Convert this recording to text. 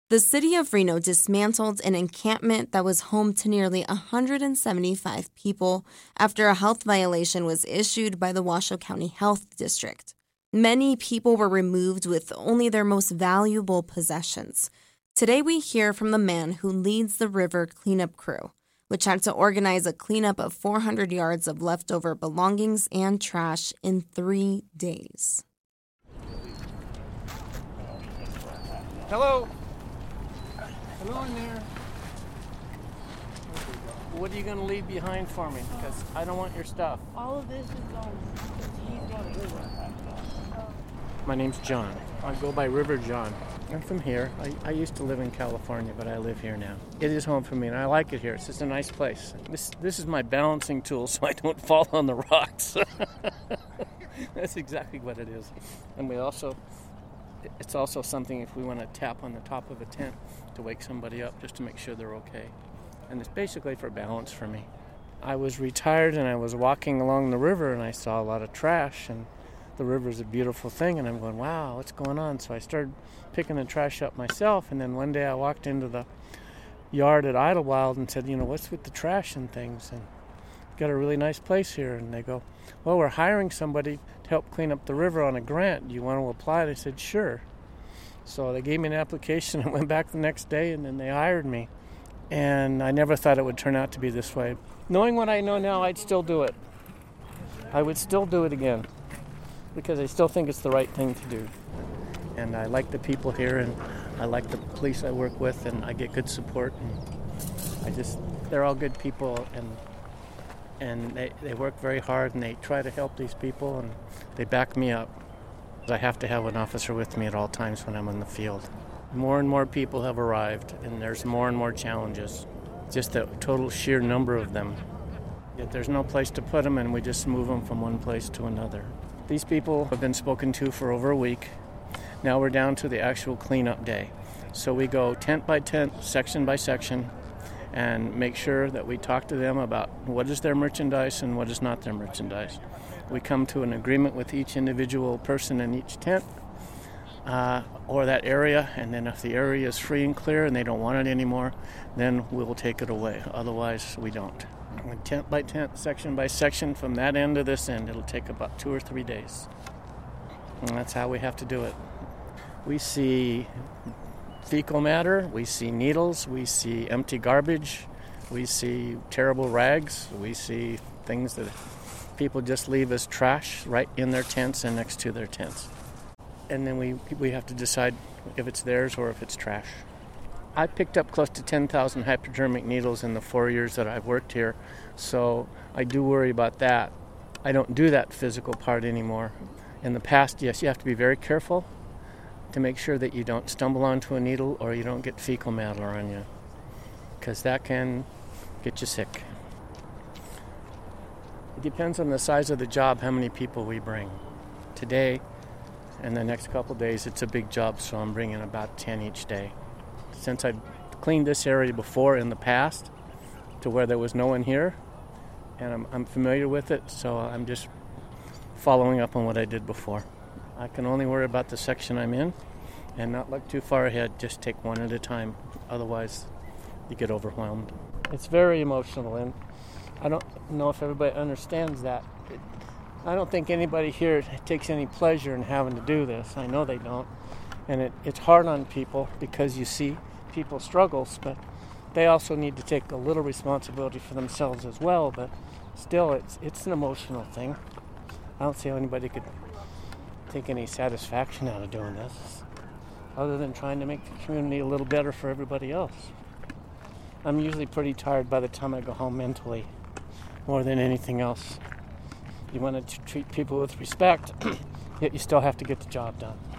The city of Reno dismantled an encampment that was home to nearly 175 people after a health violation was issued by the Washoe County Health District. Many people were removed with only their most valuable possessions. Today we hear from the man who leads the river cleanup crew, which had to organize a cleanup of 400 yards of leftover belongings and trash in 3 days. Hello? Hello in there. What are you going to leave behind for me? Because I don't want your stuff. All of this is gone. He's gone to River. My name's John. I go by River John. I'm from here. I used to live in California, but I live here now. It is home for me, and I like it here. It's just a nice place. This is my balancing tool so I don't fall on the rocks. That's exactly what it is. And it's also something if we want to tap on the top of a tent to wake somebody up just to make sure they're okay. And it's basically for balance for me. I was retired and I was walking along the river and I saw a lot of trash, and the river's a beautiful thing, and I'm going, wow, what's going on? So I started picking the trash up myself, and then one day I walked into the yard at Idlewild and said, what's with the trash and things? And got a really nice place here. And they go, well, we're hiring somebody to help clean up the river on a grant. Do you want to apply? I said, sure. So they gave me an application. I went back the next day, and then they hired me. And I never thought it would turn out to be this way. Knowing what I know now, I'd still do it. I would still do it again because I still think it's the right thing to do. And I like the people here, and I like the police I work with, and I get good support. And they're all good people, and they work very hard, and they try to help these people, and they back me up. I have to have an officer with me at all times when I'm in the field. More and more people have arrived, and there's more and more challenges. Just the total sheer number of them. Yet there's no place to put them, and we just move them from one place to another. These people have been spoken to for over a week. Now we're down to the actual cleanup day. So we go tent by tent, section by section, and make sure that we talk to them about what is their merchandise and what is not their merchandise. We come to an agreement with each individual person in each tent or that area, and then if the area is free and clear and they don't want it anymore, then we will take it away. Otherwise, we don't. And tent by tent, section by section, from that end to this end, it'll take about 2 or 3 days. And that's how we have to do it. We see fecal matter, we see needles, we see empty garbage, we see terrible rags, we see things that people just leave as trash right in their tents and next to their tents. And then we have to decide if it's theirs or if it's trash. I picked up close to 10,000 hypodermic needles in the 4 years that I've worked here, so I do worry about that. I don't do that physical part anymore. In the past, yes, you have to be very careful to make sure that you don't stumble onto a needle or you don't get fecal matter on you, because that can get you sick. It depends on the size of the job, how many people we bring. Today and the next couple of days, it's a big job, so I'm bringing about 10 each day. Since I've cleaned this area before in the past to where there was no one here, and I'm familiar with it, so I'm just following up on what I did before. I can only worry about the section I'm in and not look too far ahead, just take one at a time. Otherwise, you get overwhelmed. It's very emotional, and I don't know if everybody understands that. I don't think anybody here takes any pleasure in having to do this. I know they don't. And it's hard on people because you see people's struggles, but they also need to take a little responsibility for themselves as well. But still, it's an emotional thing. I don't see how anybody could take any satisfaction out of doing this, other than trying to make the community a little better for everybody else. I'm usually pretty tired by the time I go home mentally, more than anything else. You want to treat people with respect, yet you still have to get the job done.